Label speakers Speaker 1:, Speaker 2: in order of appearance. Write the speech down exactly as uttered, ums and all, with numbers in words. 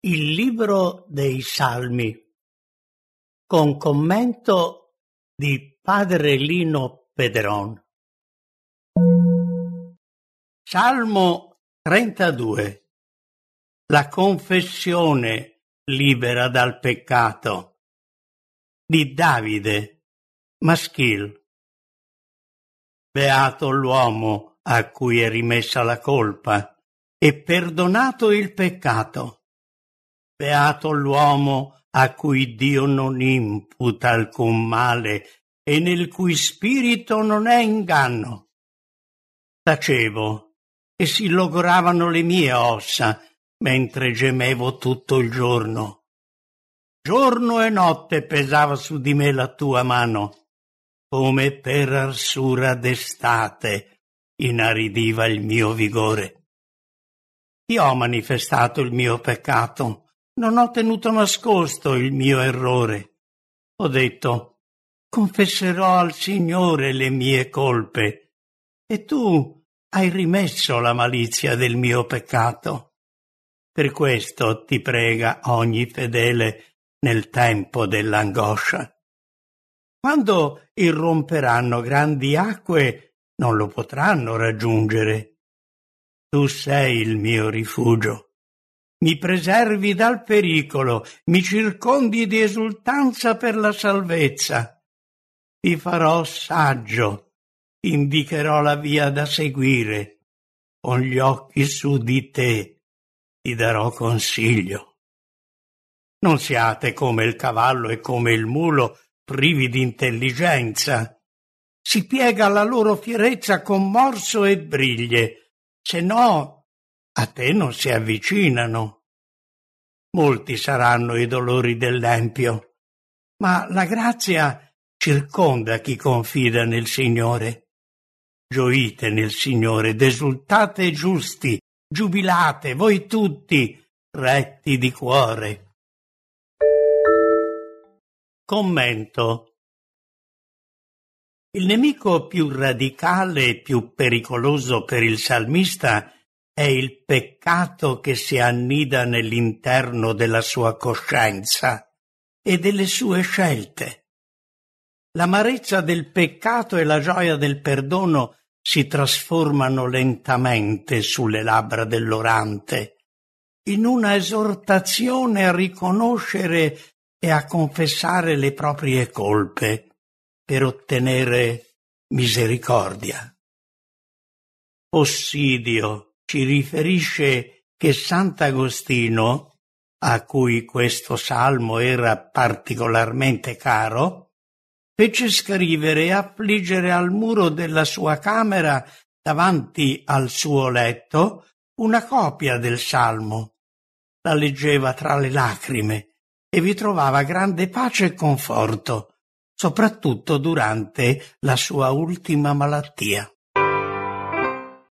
Speaker 1: Il libro dei Salmi, con commento di padre Lino Pedron. Salmo trentadue. La confessione libera dal peccato di Davide, maschile. Beato l'uomo a cui è rimessa la colpa e perdonato il peccato. Beato l'uomo a cui Dio non imputa alcun male e nel cui spirito non è inganno. Tacevo e si logoravano le mie ossa mentre gemevo tutto il giorno. Giorno e notte pesava su di me la tua mano, come per arsura d'estate inaridiva il mio vigore. Ti ho manifestato il mio peccato. Non ho tenuto nascosto il mio errore. Ho detto, confesserò al Signore le mie colpe, e tu hai rimesso la malizia del mio peccato. Per questo ti prega ogni fedele nel tempo dell'angoscia. Quando irromperanno grandi acque, non lo potranno raggiungere. Tu sei il mio rifugio. Mi preservi dal pericolo, mi circondi di esultanza per la salvezza. Ti farò saggio, indicherò la via da seguire. Con gli occhi su di te ti darò consiglio. Non siate come il cavallo e come il mulo, privi di intelligenza. Si piega alla loro fierezza con morso e briglie, se no a te non si avvicinano. Molti saranno i dolori dell'empio, ma la grazia circonda chi confida nel Signore. Gioite nel Signore ed esultate giusti, giubilate voi tutti, retti di cuore. Commento. Il nemico più radicale e più pericoloso per il salmista è il peccato che si annida nell'interno della sua coscienza e delle sue scelte. L'amarezza del peccato e la gioia del perdono si trasformano lentamente sulle labbra dell'orante in una esortazione a riconoscere e a confessare le proprie colpe per ottenere misericordia. Ossidio ci riferisce che Sant'Agostino, a cui questo salmo era particolarmente caro, fece scrivere e affliggere al muro della sua camera, davanti al suo letto, una copia del salmo. La leggeva tra le lacrime e vi trovava grande pace e conforto, soprattutto durante la sua ultima malattia.